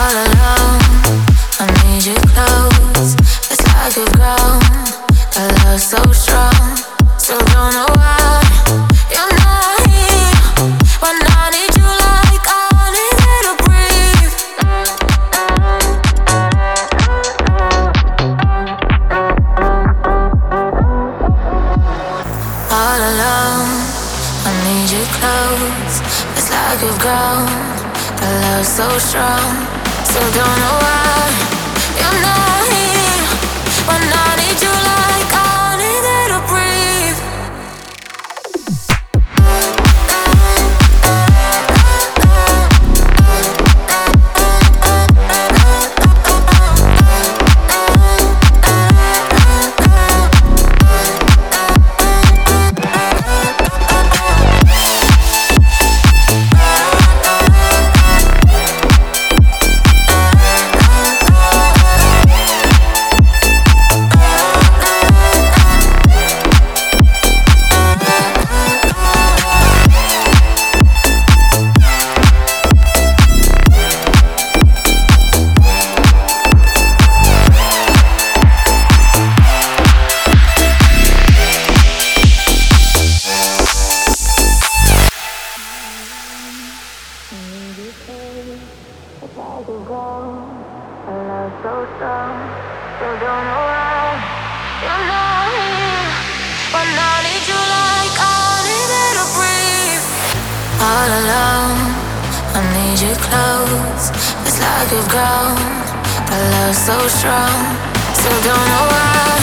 All alone, I need you close. It's like you've grown. A love so strong, still don't know why you're not here. When I need you like I need you to breathe. All alone, I need you close. It's like you've grown. A love so strong, still don't know why you're not here. When I need you like I need you to breathe. All alone, I need you close. It's like you've grown. A love so strong, still don't know why.